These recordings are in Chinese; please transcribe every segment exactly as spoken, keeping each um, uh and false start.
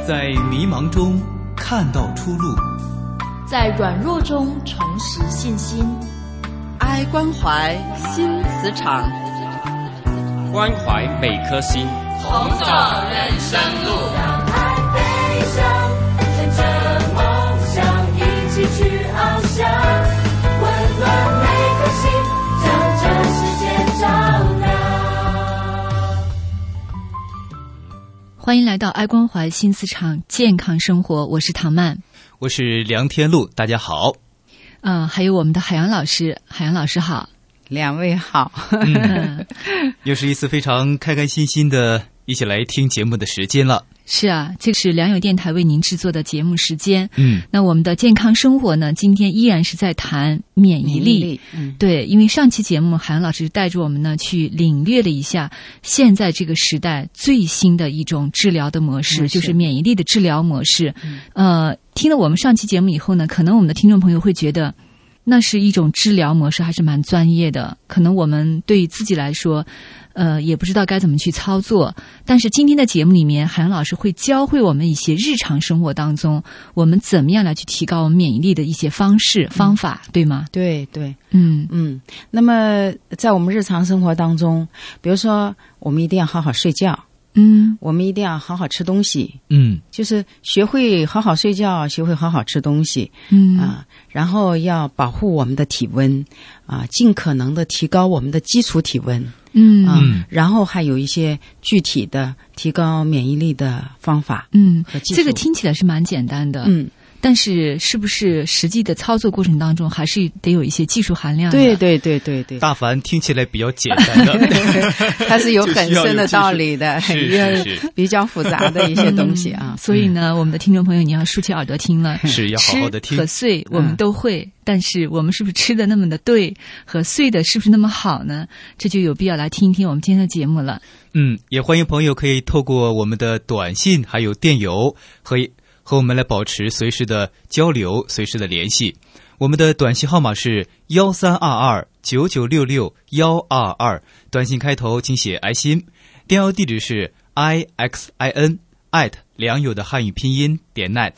在迷茫中看到出路， 在软弱中重拾信心。 爱关怀新磁场， 关怀每颗心， 同走人生路。 让爱飞翔，乘着梦想一起去翱翔，温暖每颗心，将这世界照亮。 欢迎来到爱关怀新磁场健康生活，我是唐曼， 我是梁天禄，大家好。 呃，还有我们的海洋老师，海洋老师好。 两位好。 嗯，又是一次非常开开心心的一起来听节目的时间了。 是啊，这是良友电台为您制作的节目时间。 嗯， 那我们的健康生活呢，今天依然是在谈免疫力。 免疫力嗯、 对，因为上期节目海洋老师带着我们呢去领略了一下现在这个时代最新的一种治疗的模式，嗯、就是免疫力的治疗模式。嗯、呃，听了我们上期节目以后呢，可能我们的听众朋友会觉得那是一种治疗模式，还是蛮专业的。可能我们对于自己来说，呃，也不知道该怎么去操作。但是今天的节目里面，海洋老师会教会我们一些日常生活当中，我们怎么样来去提高我们免疫力的一些方式、嗯、方法，对吗？ 对对， 嗯嗯。那么在我们日常生活当中，比如说我们一定要好好睡觉。 嗯， 我们一定要好好吃东西。 嗯， 就是学会好好睡觉，学会好好吃东西。 嗯啊，然后要保护我们的体温啊，尽可能的提高我们的基础体温。 嗯啊，然后还有一些具体的提高免疫力的方法。 嗯，这个听起来是蛮简单的。 嗯。 但是是不是实际的操作过程当中还是得有一些技术含量的？ 对对对对对， 大凡听起来比较简单的它是有很深的道理的， 是是是比较复杂的一些东西啊。 嗯、所以呢、嗯、我们的听众朋友你要竖起耳朵听了， 是要好好的听。 吃和睡我们都会、嗯、但是我们是不是吃的那么的对和睡的是不是那么好呢？这就有必要来听一听我们今天的节目了。 嗯，也欢迎朋友可以透过我们的短信还有电邮和和我们来保持随时的交流，随时的联系。我们的短信号码是幺三二二九九六六幺二二，短信开头请写爱心，电邮地址是 i x i n at 良友的汉语拼音点 net。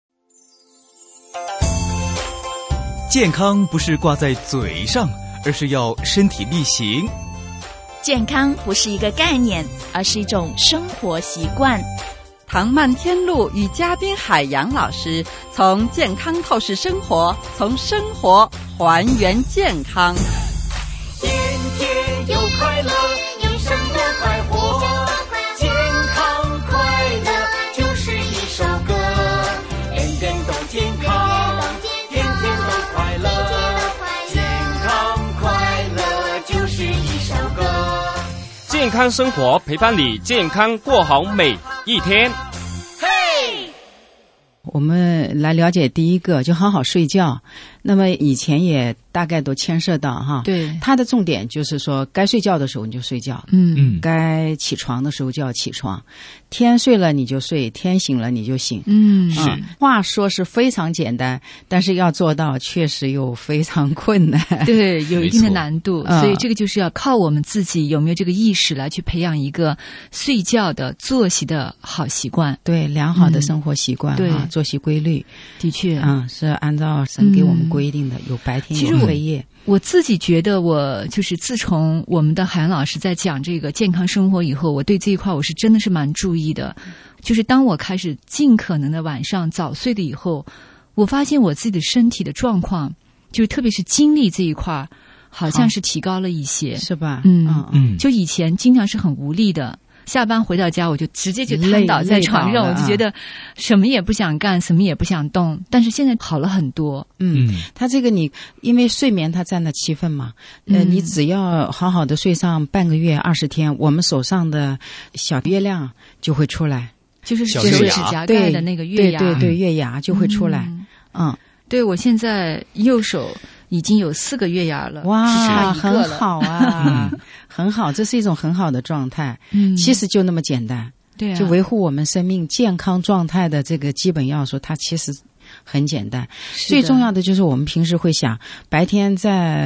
健康不是挂在嘴上，而是要身体力行。 健康不是一个概念，而是一种生活习惯。 唐曼天禄与嘉宾海洋老师从健康透视生活，从生活还原健康。 天天有快乐，一生多快活，健康快乐就是一首歌，天天都健康，天天都快乐，健康快乐就是一首歌。 健康生活陪伴你健康过好每一天。 嘿， 我们来了解第一个，就好好睡觉。那么以前也大概都牵涉到哈， 对， 它的重点就是说，该睡觉的时候你就睡觉， 嗯嗯， 该起床的时候就要起床，天睡了你就睡，天醒了你就醒， 嗯， 是。 话说是非常简单，但是要做到确实又非常困难， 对，有一定的难度， 嗯、 所以这个就是要靠我们自己有没有这个意识来去培养一个睡觉的作息的好习惯， 对，良好的生活习惯，嗯、对、啊，作息规律， 的确， 啊、嗯，是按照神给我们规定的，嗯、有白天有黑夜。 我自己觉得，我就是自从我们的海洋老师在讲这个健康生活以后，我对这一块我是真的是蛮注意的。就是当我开始尽可能的晚上早睡的以后，我发现我自己的身体的状况，就是特别是精力这一块，好像是提高了一些， 是吧？ 嗯嗯，就以前经常是很无力的。下班回到家我就直接就瘫倒在床上，我就觉得什么也不想干，什么也不想动，但是现在好了很多。 嗯，他这个你因为睡眠它占了七分嘛，呃，你只要好好的睡上半个月二十天，我们手上的小月亮就会出来， 就是就是指甲盖的那个月牙， 对对对，月牙就会出来。嗯，嗯对，我现在右手已经有四个月牙了， 哇，很好啊，很好，这是一种很好的状态。嗯，其实就那么简单， 对、啊， 就维护我们生命健康状态的这个基本要素，它其实很简单。最重要的就是我们平时会想，白天在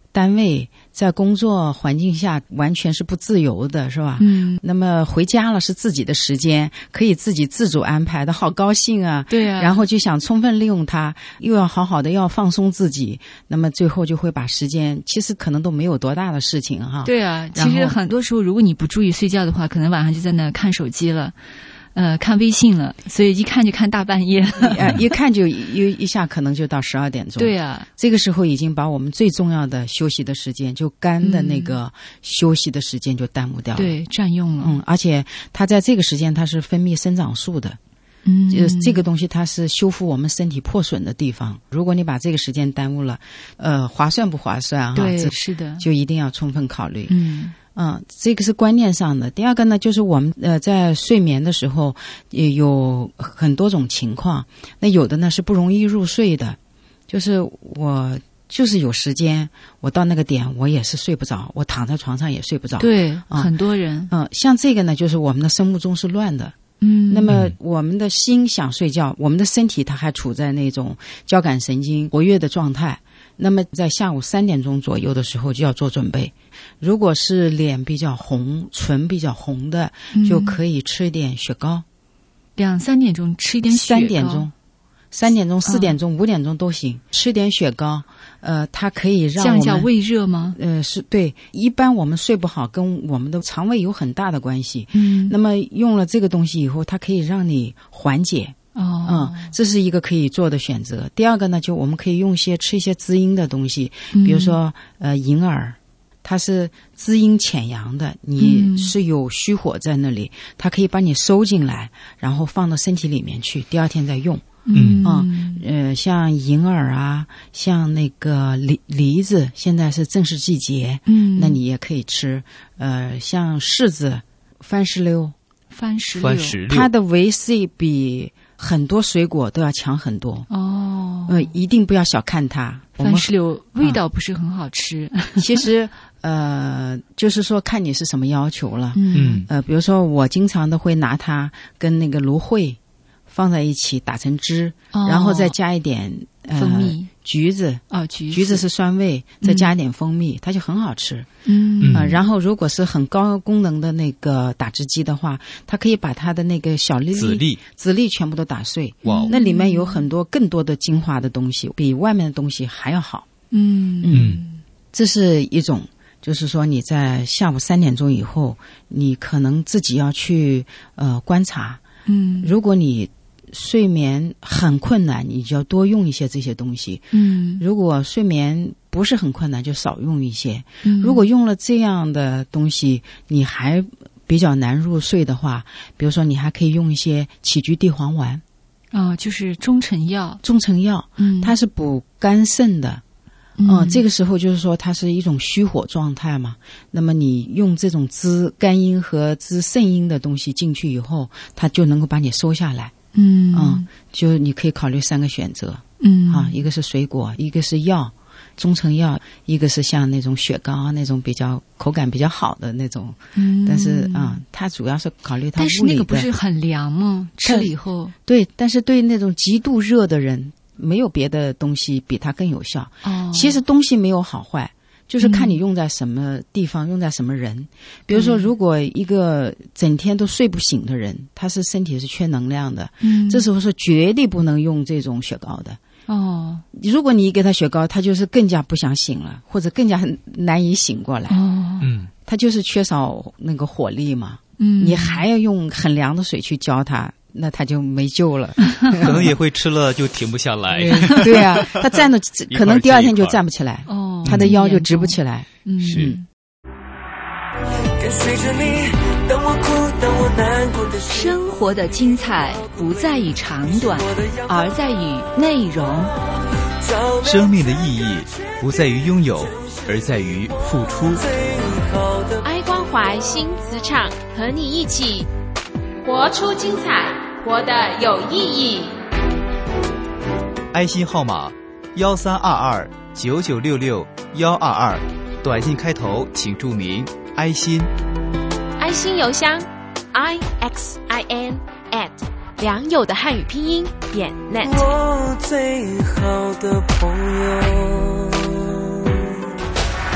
单位在工作环境下完全是不自由的，是吧？ 嗯， 那么回家了是自己的时间，可以自己自主安排的，好高兴啊！ 对啊， 然后就想充分利用它，又要好好的要放松自己，那么最后就会把时间，其实可能都没有多大的事情哈。 对啊，其实很多时候如果你不注意睡觉的话，可能晚上就在那看手机了。呃，看微信了，所以一看就看大半夜， 呃，一看就一一下可能就到十二点钟。 对啊， 这个时候已经把我们最重要的休息的时间，就肝的那个休息的时间就耽误掉了， 嗯、对，占用了。 嗯，而且它在这个时间它是分泌生长素的。 嗯， 就是这个东西它是修复我们身体破损的地方。如果你把这个时间耽误了，呃，划算不划算啊？ 对，是的， 就一定要充分考虑。 嗯。 嗯，这个是观念上的。第二个呢，就是我们呃在睡眠的时候也有很多种情况。那有的呢是不容易入睡的，就是我就是有时间，我到那个点我也是睡不着，我躺在床上也睡不着。 对， 嗯、 很多人。 嗯，像这个呢，就是我们的生物钟是乱的。 嗯， 那么我们的心想睡觉，我们的身体它还处在那种交感神经活跃的状态。那么在下午三点钟左右的时候就要做准备。如果是脸比较红、唇比较红的， 嗯、 就可以吃一点雪糕。 两三点钟吃一点雪糕。 三点钟、三点钟、四点钟、五、哦、点钟都行，吃点雪糕。呃，它可以让我们降一下胃热吗？ 呃，是对。一般我们睡不好跟我们的肠胃有很大的关系。 嗯。 那么用了这个东西以后，它可以让你缓解。 哦， 嗯，这是一个可以做的选择。第二个呢，就我们可以用一些吃一些滋阴的东西，比如说、嗯、呃银耳，它是滋阴潜阳的，你是有虚火在那里，嗯、它可以把你收进来，然后放到身体里面去，第二天再用。 嗯啊、嗯，呃，像银耳啊，像那个梨梨子，现在是正是季节， 嗯， 那你也可以吃。呃，像柿子、番石榴。 番石番石榴， 它的维 C 比很多水果都要强很多哦。 呃，一定不要小看它。 番石榴味道不是很好吃， 啊、其实呃，就是说看你是什么要求了。 嗯， 呃，比如说我经常的会拿它跟那个芦荟放在一起打成汁， 哦、 然后再加一点、呃、 蜂蜜、 橘子啊、哦，橘子， 橘子是酸味，再加一点蜂蜜，嗯、它就很好吃。 嗯呃，然后如果是很高功能的那个打汁机的话，它可以把它的那个小粒粒、 籽粒、 籽粒全部都打碎。 哇， 那里面有很多更多的精华的东西，比外面的东西还要好。 嗯嗯，这是一种。就是说你在下午三点钟以后，你可能自己要去呃观察。 嗯， 如果你睡眠很困难，你就要多用一些这些东西。 嗯， 如果睡眠不是很困难，就少用一些。 嗯， 如果用了这样的东西，你还比较难入睡的话，比如说你还可以用一些杞菊地黄丸。 啊、哦，就是中成药。 中成药， 嗯， 它是补肝肾的。嗯、呃，这个时候就是说它是一种虚火状态嘛，那么你用这种滋肝阴和滋肾阴的东西进去以后，它就能够把你收下来。 嗯嗯，就你可以考虑三个选择。 嗯， 啊，一个是水果，一个是药，中成药，一个是像那种雪糕啊那种比较口感比较好的那种。 嗯， 但是啊、嗯，它主要是考虑它物理的。 但是那个不是很凉吗？吃了以后。 对，但是对那种极度热的人。没有别的东西比它更有效。 哦， 其实东西没有好坏，就是看你用在什么地方，嗯、用在什么人。比如说，如果一个整天都睡不醒的人，他是身体是缺能量的， 嗯， 这时候是绝对不能用这种雪糕的。 哦， 如果你一给他雪糕，他就是更加不想醒了，或者更加难以醒过来。 哦， 嗯， 他就是缺少那个火力嘛。 嗯， 你还要用很凉的水去浇他。那他就没救了， 可能也会吃了就停不下来。 对呀、啊，他站着可能第二天就站不起来， 哦， 他的腰就直不起来。 嗯， 是。 跟随着你，当我哭，当我难过的时候， 生活的精彩不在于长短，而在于内容。 生命的意义不在于拥有，而在于付出。 爱关怀新磁场，和你一起活出精彩，活得有意义。 爱心号码幺三二二九九六六幺二二，短信开头请注明爱心。 爱心邮箱 i x i n at 良友的汉语拼音点 net。 我最好的朋友。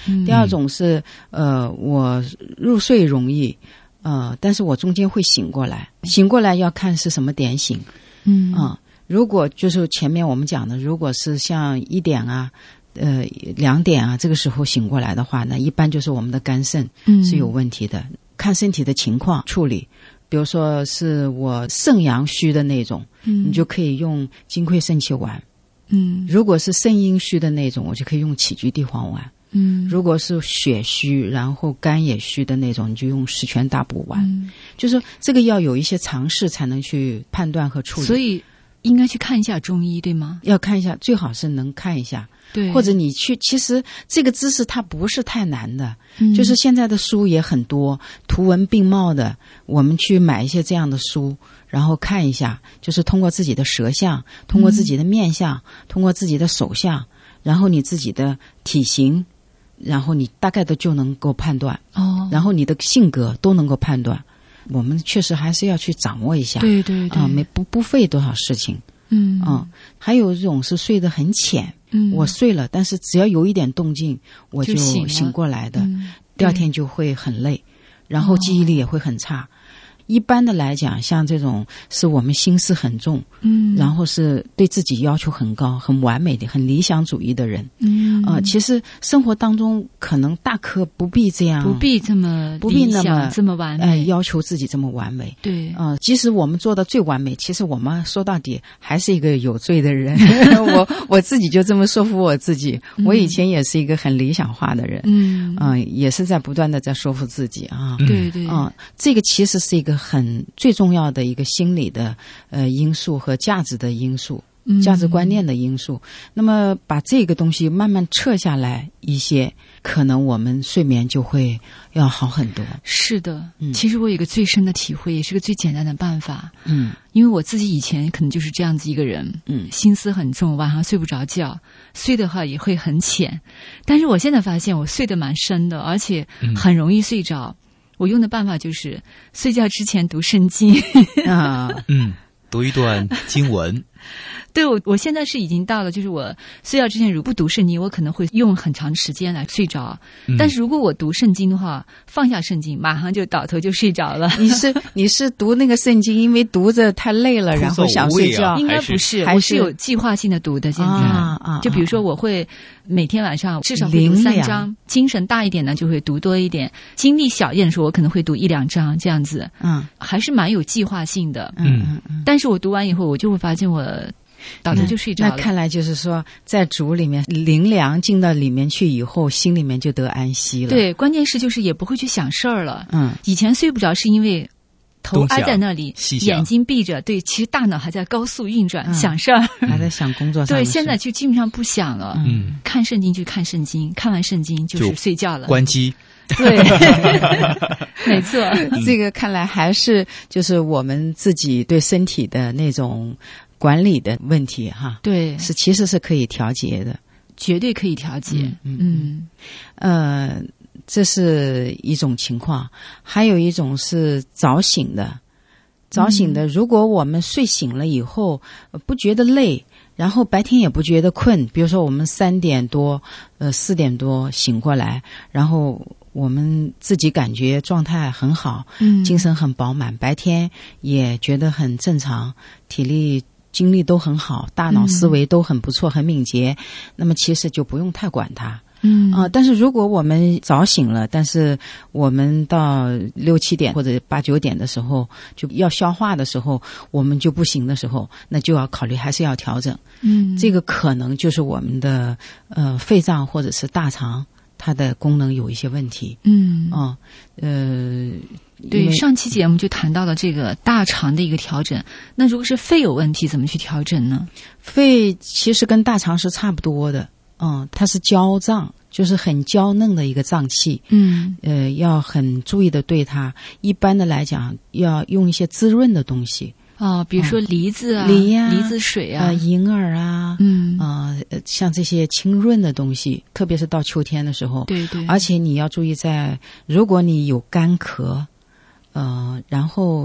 嗯、第二种是呃我入睡容易，呃但是我中间会醒过来，醒过来要看是什么点醒。 嗯啊、呃，如果就是前面我们讲的，如果是像一点啊呃两点啊这个时候醒过来的话呢，一般就是我们的肝肾是有问题的、嗯、看身体的情况处理。比如说是我肾阳虚的那种，嗯，你就可以用金匮肾气丸。嗯，如果是肾阴虚的那种，我就可以用杞菊地黄丸。嗯，如果是血虚然后肝也虚的那种，你就用十全大补丸。嗯，就是说这个要有一些常识才能去判断和处理。 所以应该去看一下中医，对吗？ 要看一下，最好是能看一下。 对， 或者你去，其实这个知识它不是太难的、嗯、就是现在的书也很多，图文并茂的，我们去买一些这样的书，然后看一下，就是通过自己的舌象，通过自己的面相、嗯、通过自己的手相，然后你自己的体型，然后你大概的就能够判断哦，然后你的性格都能够判断。我们确实还是要去掌握一下， 对对对， 啊、呃，没不不费多少事情。嗯嗯，还有这种是睡得很浅，嗯，我睡了，但是只要有一点动静，我就醒过来的，嗯、第二天就会很累，然后记忆力也会很差。哦，一般的来讲，像这种是我们心思很重，嗯，然后是对自己要求很高、很完美的、很理想主义的人，嗯啊、呃，其实生活当中可能大可不必这样， 不必这么不必那么这么完美， 呃，要求自己这么完美， 对， 啊、呃，即使我们做的最完美，其实我们说到底还是一个有罪的人。我我自己就这么说服我自己，我以前也是一个很理想化的人，嗯啊、呃，也是在不断的在说服自己啊， 对对啊、呃，这个其实是一个很最重要的一个心理的呃因素和价值的因素，价值观念的因素。嗯、那么把这个东西慢慢撤下来一些，可能我们睡眠就会要好很多。 是的，嗯、其实我有一个最深的体会，也是个最简单的办法。嗯，因为我自己以前可能就是这样子一个人，嗯，心思很重，晚上睡不着觉，睡的话也会很浅。但是我现在发现我睡得蛮深的，而且很容易睡着。嗯，我用的办法就是睡觉之前读圣经啊， 嗯，读一段经文。 对，我我现在是已经到了，就是我睡觉之前如不读圣经，我可能会用很长时间来睡着。嗯、但是如果我读圣经的话，放下圣经，马上就倒头就睡着了。 你是你是读那个圣经，因为读着太累了，然后想睡觉？ 应该不是，我是有计划性的读的。现在啊啊，就比如说我会每天晚上至少会读三章，精神大一点呢就会读多一点，精力小一点的时候我可能会读一两章这样子。嗯，还是蛮有计划性的。嗯嗯嗯。但是我读完以后，我就会发现我倒头就睡着了。 那看来就是说，在主里面灵粮进到里面去以后，心里面就得安息了。 对，关键是就是也不会去想事儿了。嗯，以前睡不着是因为头挨在那里，眼睛闭着，对，其实大脑还在高速运转，嗯、想事儿， 还在想工作上的事。 对，现在就基本上不想了。嗯，看圣经就看圣经，看完圣经就是睡觉了， 关机。 对，没错， 这个看来还是就是我们自己对身体的那种管理的问题哈。 对， 是其实是可以调节的， 绝对可以调节。嗯，嗯呃，这是一种情况，还有一种是早醒的。早醒的，如果我们睡醒了以后不觉得累，然后白天也不觉得困，比如说我们三点多呃四点多醒过来，然后我们自己感觉状态很好，嗯，精神很饱满，白天也觉得很正常，体力精力都很好，大脑思维都很不错，很敏捷，那么其实就不用太管它。嗯啊、呃，但是如果我们早醒了，但是我们到六七点或者八九点的时候就要消化的时候，我们就不行的时候，那就要考虑还是要调整。嗯，这个可能就是我们的呃肺脏或者是大肠它的功能有一些问题。嗯啊呃， 对，上期节目就谈到了这个大肠的一个调整。那如果是肺有问题，怎么去调整呢？ 肺其实跟大肠是差不多的。嗯，它是娇脏，就是很娇嫩的一个脏器。嗯，呃，要很注意的对它。一般的来讲，要用一些滋润的东西。 哦，比如说梨子啊， 梨呀、啊、 梨子水啊、 呃、银耳啊，嗯啊、呃，像这些清润的东西，特别是到秋天的时候。 对对。 而且你要注意在，如果你有干咳，呃，然后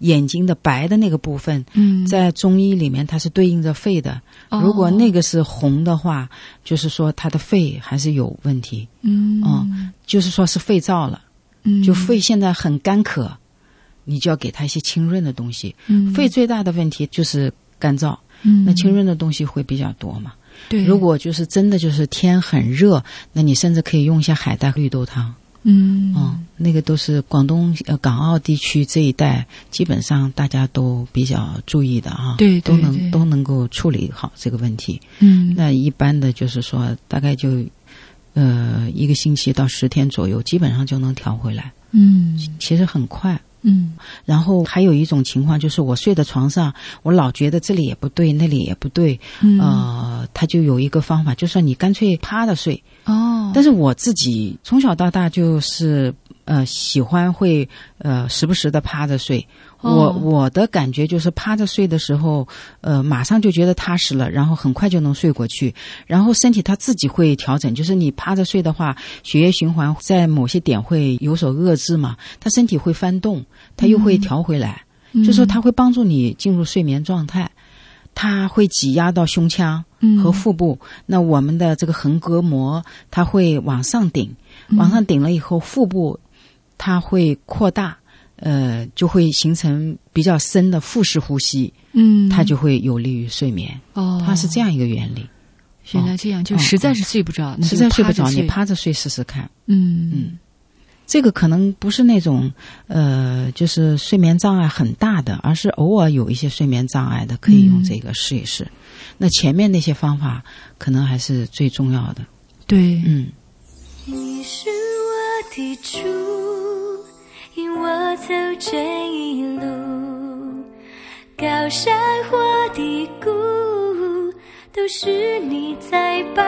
眼睛的白的那个部分， 嗯， 在中医里面它是对应着肺的。 哦、 如果那个是红的话，就是说他的肺还是有问题。 嗯， 哦，就是说是肺燥了。 嗯， 就肺现在很干渴，你就要给他一些清润的东西。 嗯， 肺最大的问题就是干燥。 嗯， 那清润的东西会比较多嘛。 对， 如果就是真的就是天很热，那你甚至可以用一些海带绿豆汤。 嗯， 哦，那个都是广东呃港澳地区这一带，基本上大家都比较注意的啊， 对，对都能对都能够处理好这个问题。 嗯， 那一般的就是说，大概就呃一个星期到十天左右，基本上就能调回来。 嗯， 其实很快。 嗯， 然后还有一种情况就是我睡在床上，我老觉得这里也不对，那里也不对， 嗯、 呃，他就有一个方法，就说你干脆趴着睡。 哦， 但是我自己从小到大就是呃喜欢会呃时不时的趴着睡。我、 哦、 我的感觉就是趴着睡的时候，呃，马上就觉得踏实了，然后很快就能睡过去，然后身体它自己会调整。就是你趴着睡的话，血液循环在某些点会有所遏制嘛，它身体会翻动，它又会调回来， 嗯、 就是说它会帮助你进入睡眠状态。它会挤压到胸腔和腹部，嗯、那我们的这个横膈膜它会往上顶， 嗯、 往上顶了以后，腹部它会扩大。呃，就会形成比较深的腹式呼吸，嗯，它就会有利于睡眠。 哦， 它是这样一个原理。 原来这样，哦、就实在是睡不着， 嗯、实在睡不着，你趴着睡试试看。 嗯嗯，这个可能不是那种呃，就是睡眠障碍很大的，而是偶尔有一些睡眠障碍的，可以用这个试一试。嗯、那前面那些方法可能还是最重要的。 对， 嗯。 你是我的主。引我走这一路，高山或低谷，都是你在保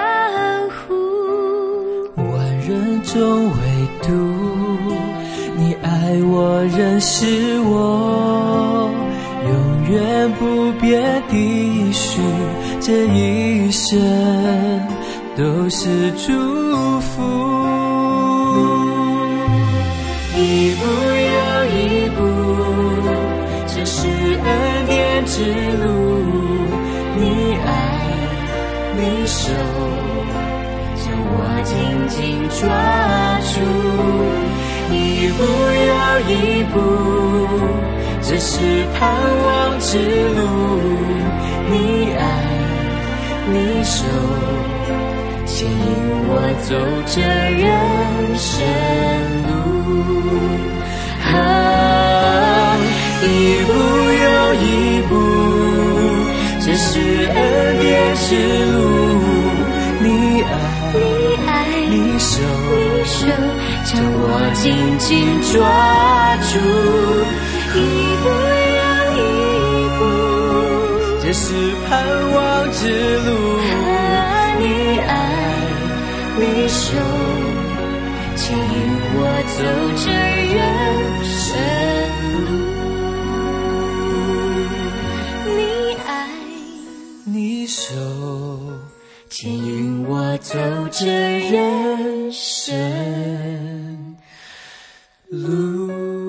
护。 万人中唯独你爱我，认识我，永远不变的许，这一生都是祝福。一步又一步，这是恩典之路。你爱，你手，将我紧紧抓住。一步又一步，这是盼望之路。你爱，你手，牵引我走这人生路。啊，一步又一步，这是恩典之路。你爱， 你爱， 你手， 你手， 将我紧紧抓住。 一步又一步， 这是盼望之路。 啊， 你爱，你手， 牵引我走这人生路。你爱， 你手，牵引我走这人生路。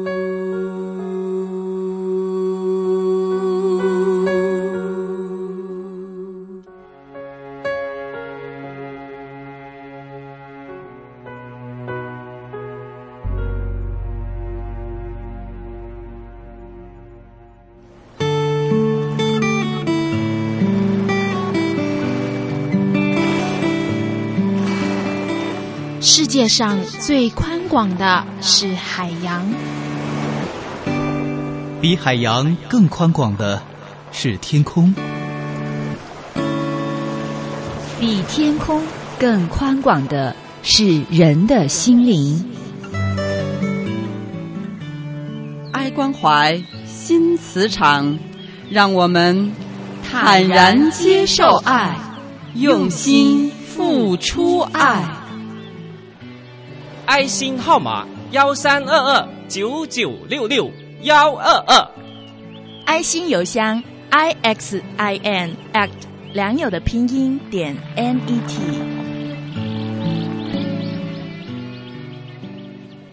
世界上最宽广的是海洋， 比海洋更宽广的是天空， 比天空更宽广的是人的心灵。 爱关怀新磁场，让我们坦然接受爱，用心付出爱。 爱心号码幺三二二九九六六幺二二， 爱心邮箱 i x i n act 良友的拼音点 n e t。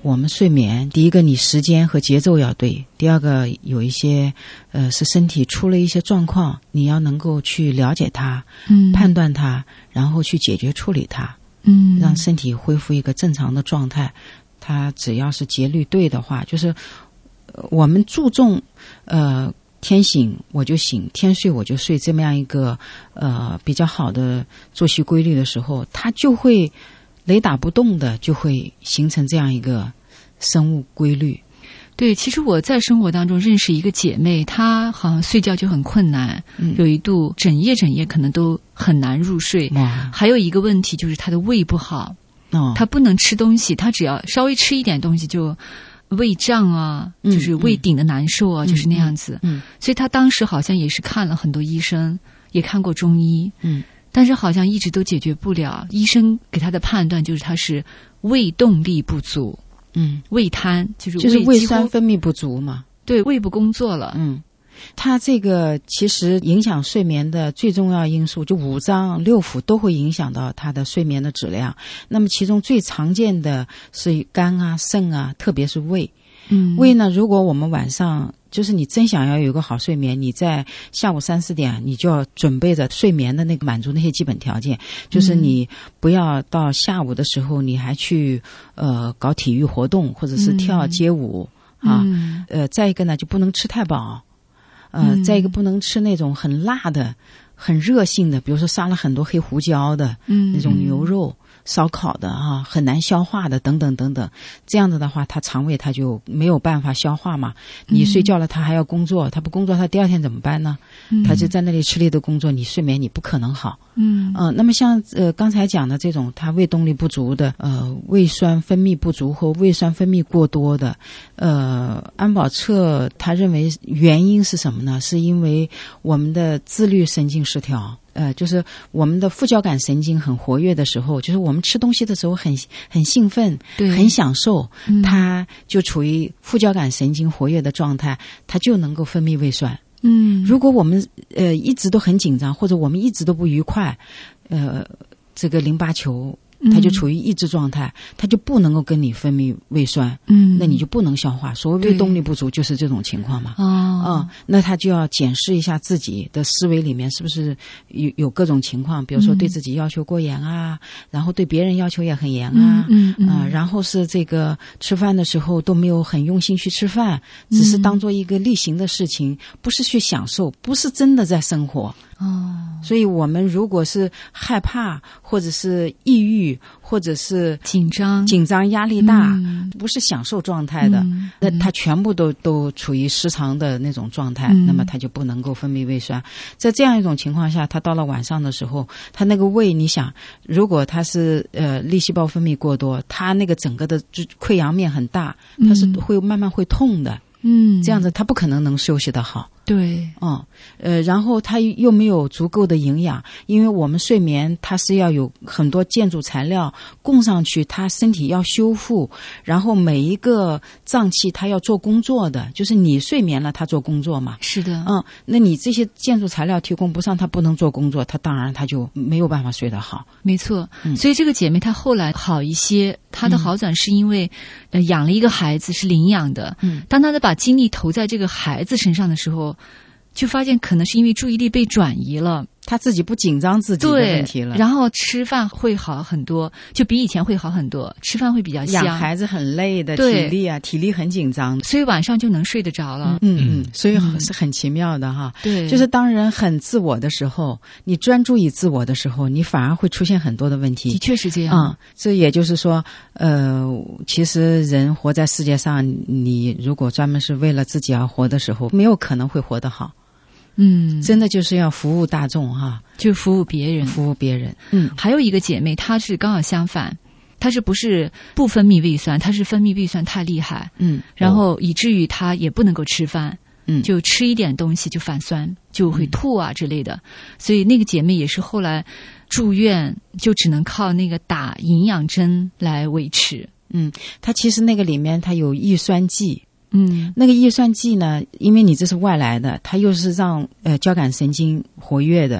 我们睡眠，第一个你时间和节奏要对，第二个有一些呃是身体出了一些状况，你要能够去了解它， 嗯， 判断它，然后去解决处理它， 嗯， 让身体恢复一个正常的状态。它只要是节律对的话，就是我们注重呃天醒我就醒，天睡我就睡这么样一个呃比较好的作息规律的时候，它就会雷打不动的就会形成这样一个生物规律。 对，其实我在生活当中认识一个姐妹，她好像睡觉就很困难，嗯、有一度整夜整夜可能都很难入睡。还有一个问题就是她的胃不好，哦，她不能吃东西，她只要稍微吃一点东西就胃胀啊， 嗯、 就是胃顶的难受啊，嗯、就是那样子。 嗯， 所以她当时好像也是看了很多医生，也看过中医。 嗯， 但是好像一直都解决不了。医生给她的判断就是她是胃动力不足。 嗯， 胃瘫就是胃就是胃酸分泌不足嘛。 对，胃不工作了。 嗯，它这个其实影响睡眠的最重要因素，就五脏六腑都会影响到它的睡眠的质量。那么其中最常见的是肝啊、肾啊，特别是胃。 嗯， 胃呢，如果我们晚上就是你真想要有一个好睡眠，你在下午三四点你就要准备着睡眠的那个满足那些基本条件，就是你不要到下午的时候你还去呃搞体育活动或者是跳街舞、 嗯、 啊、 嗯、 呃再一个呢就不能吃太饱，呃、嗯、再一个不能吃那种很辣的很热性的，比如说撒了很多黑胡椒的、嗯、那种牛肉烧烤的啊，很难消化的等等等等，这样子的话，他肠胃他就没有办法消化嘛。你睡觉了，他还要工作，他不工作，他第二天怎么办呢？嗯、他就在那里吃力的工作，你睡眠你不可能好。 嗯呃，那么像呃刚才讲的这种，他胃动力不足的，呃，胃酸分泌不足或胃酸分泌过多的，呃，安保彻他认为原因是什么呢？是因为我们的自律神经失调。呃，就是我们的副交感神经很活跃的时候，就是我们吃东西的时候很很兴奋， 对， 很享受， 嗯、 它就处于副交感神经活跃的状态，它就能够分泌胃酸。 嗯， 如果我们呃一直都很紧张，或者我们一直都不愉快，呃，这个淋巴球它就处于抑制状态，它就不能够跟你分泌胃酸， 嗯， 那你就不能消化。所谓胃动力不足就是这种情况嘛。 哦， 嗯，那他就要检视一下自己的思维里面是不是有有各种情况，比如说对自己要求过严啊，嗯、然后对别人要求也很严啊， 嗯嗯啊、呃，然后是这个吃饭的时候都没有很用心去吃饭，只是当做一个例行的事情，不是去享受，不是真的在生活。 哦， 所以我们如果是害怕或者是抑郁或者是紧张紧张压力大、 嗯、 不是享受状态的、 嗯、 那它全部都都处于失常的那种状态、嗯、那么它就不能够分泌胃酸。在这样一种情况下，它到了晚上的时候，它那个胃，你想如果它是呃粒细胞分泌过多，它那个整个的溃疡面很大，它是会慢慢会痛的。 嗯， 这样子他不可能能休息得好。 对， 嗯，呃，然后他又没有足够的营养，因为我们睡眠它是要有很多建筑材料供上去，他身体要修复，然后每一个脏器他要做工作的，就是你睡眠了他做工作嘛。 是的， 嗯，那你这些建筑材料提供不上，他不能做工作，他当然他就没有办法睡得好。 没错， 嗯、 所以这个姐妹她后来好一些，她的好转是因为、嗯、呃养了一个孩子是领养的， 嗯， 当她的把精力投在这个孩子身上的时候，就发现可能是因为注意力被转移了， 他自己不紧张自己的问题了， 然后吃饭会好很多，就比以前会好很多，吃饭会比较香。 养孩子很累的，体力啊，体力很紧张， 所以晚上就能睡得着了。 嗯嗯，所以是很奇妙的哈。 对， 就是当人很自我的时候，你专注于自我的时候，你反而会出现很多的问题。 的确是这样。 嗯，这也就是说，呃，其实人活在世界上，你如果专门是为了自己而活的时候，没有可能会活得好。 嗯， 真的就是要服务大众哈， 就服务别人， 服务别人。嗯， 还有一个姐妹，她是刚好相反，她是不是不分泌胃酸，她是分泌胃酸太厉害， 嗯， 然后以至于她也不能够吃饭， 嗯， 就吃一点东西就反酸，就会吐啊之类的。嗯、所以那个姐妹也是后来住院，就只能靠那个打营养针来维持。 嗯，她其实那个里面她有抑酸剂。 嗯， 那个抑酸剂呢，因为你这是外来的，它又是让呃交感神经活跃的，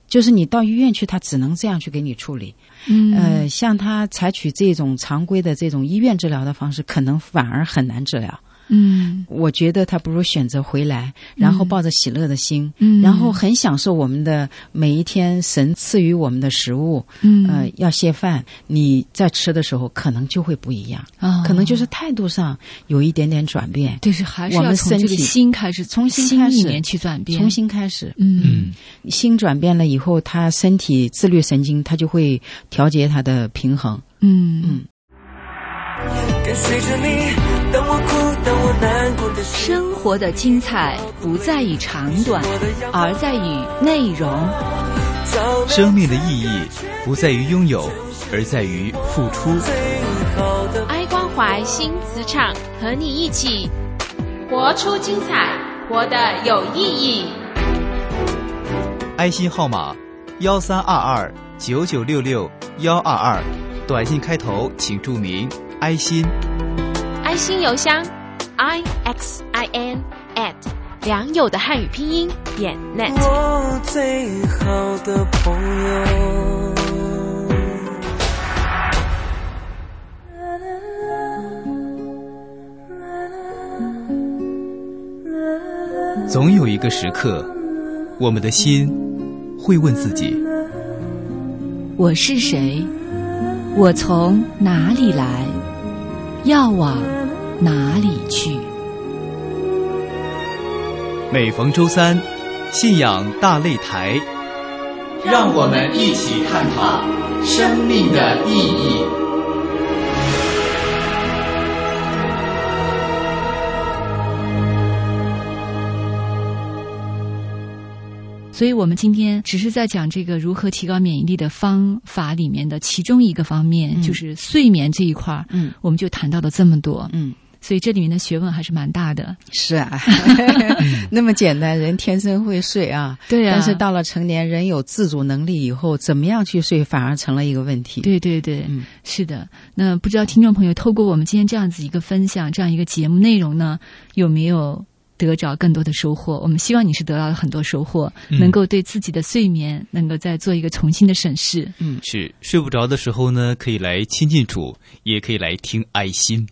就是你到医院去，他只能这样去给你处理。 嗯， 呃，像他采取这种常规的这种医院治疗的方式，可能反而很难治疗。 嗯， 我觉得他不如选择回来，然后抱着喜乐的心， 嗯， 然后很享受我们的每一天神赐予我们的食物。 嗯， 呃，要谢饭，你在吃的时候可能就会不一样， 哦， 可能就是态度上有一点点转变。 就是还是我要从这个们身体心开始， 从心开始心里面去转变， 重新开始。 嗯， 心转变了以后，他身体自律神经他就会调节他的平衡。 嗯嗯。 跟随着你，当我哭，当我难过的时候， 生活的精彩不在于长短，而在于内容。 生命的意义不在于拥有，而在于付出。 爱关怀新磁场，和你一起活出精彩，活得有意义。 爱心号码幺三二二九九六六幺二二，短信开头请注明爱心。 爱心邮箱 i x i n at 良友的汉语拼音点 net。 我最好的朋友。 总有一个时刻，我们的心会问自己： 我是谁？我从哪里来？要往哪里去？ 每逢周三，信仰大擂台， 让我们一起探讨生命的意义。 所以我们今天只是在讲这个如何提高免疫力的方法里面的其中一个方面，嗯、就是睡眠这一块，嗯，我们就谈到了这么多，嗯。所以这里面的学问还是蛮大的。 是啊，那么简单，人天生会睡啊， 对啊。 但是到了成年，人有自主能力以后，怎么样去睡反而成了一个问题。 对对对，嗯，是的。那不知道听众朋友透过我们今天这样子一个分享，这样一个节目内容呢，有没有得着更多的收获？我们希望你是得到了很多收获，嗯、能够对自己的睡眠能够再做一个重新的审视。 嗯，是睡不着的时候呢，可以来亲近主，也可以来听爱心。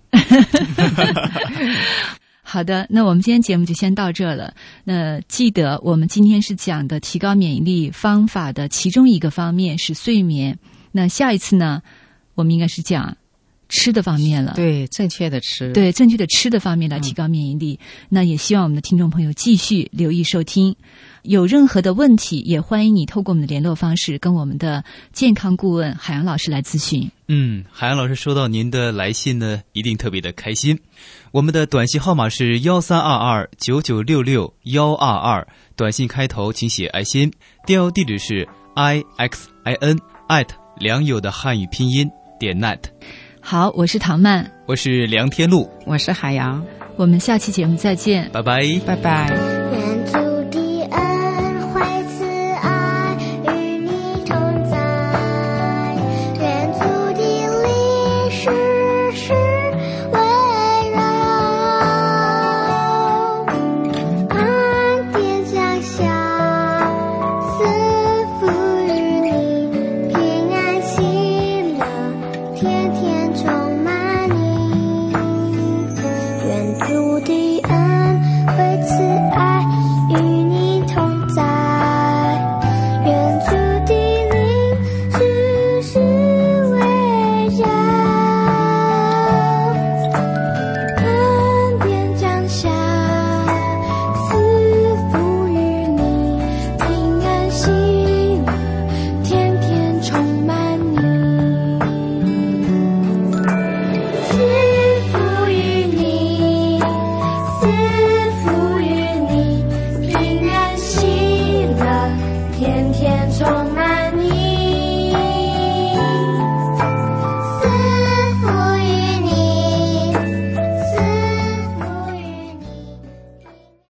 好的，那我们今天节目就先到这了。那记得我们今天是讲的提高免疫力方法的其中一个方面是睡眠。那下一次呢，我们应该是讲吃的方面了。 对，正确的吃， 对，正确的吃的方面来提高免疫力。嗯、那也希望我们的听众朋友继续留意收听。有任何的问题，也欢迎你透过我们的联络方式跟我们的健康顾问海洋老师来咨询。 嗯，海洋老师收到您的来信呢，一定特别的开心。我们的短信号码是幺三二二九九六六幺二二，短信开头请写爱心，电邮地址是 i x i n at 良友的汉语拼音点 net。 好，我是唐曼， 我是梁天禄， 我是海洋， 我们下期节目再见， 拜拜， 拜拜。 天天充满你，愿主的